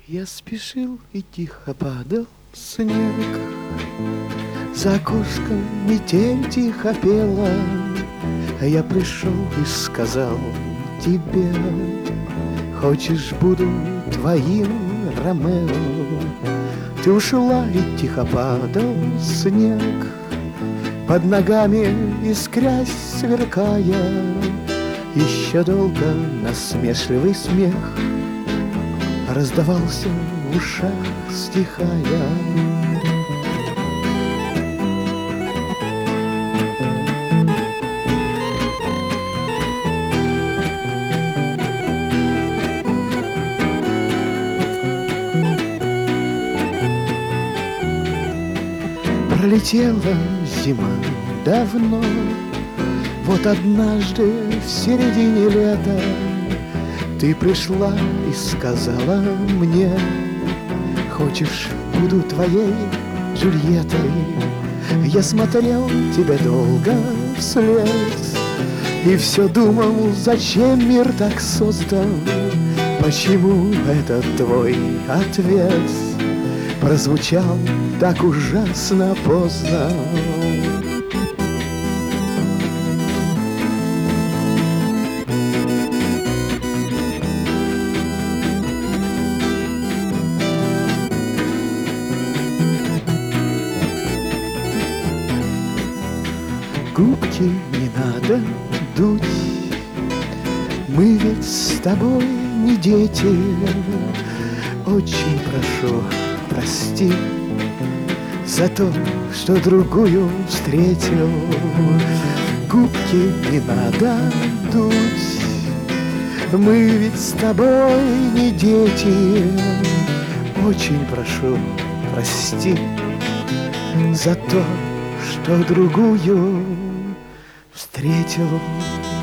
Я спешил, и тихо падал снег. За окошком метель тихо пела, а я пришел и сказал тебе: хочешь, буду твоим Ромео. Ты ушла, и тихо падал снег, под ногами искрясь, сверкая. Еще долго насмешливый смех раздавался в ушах, стихая. Пролетела зима давно, вот однажды в середине лета ты пришла и сказала мне: хочешь, буду твоей Джульеттой. Я смотрел тебе долго вслед и все думал, зачем мир так создан, почему этот твой ответ прозвучал так ужасно поздно. Губки не надо дуть, мы ведь с тобой не дети. Очень прошу, прости за то, что другую встретил. Губки не надо дуть, мы ведь с тобой не дети. Очень прошу, прости за то, что другую встретил.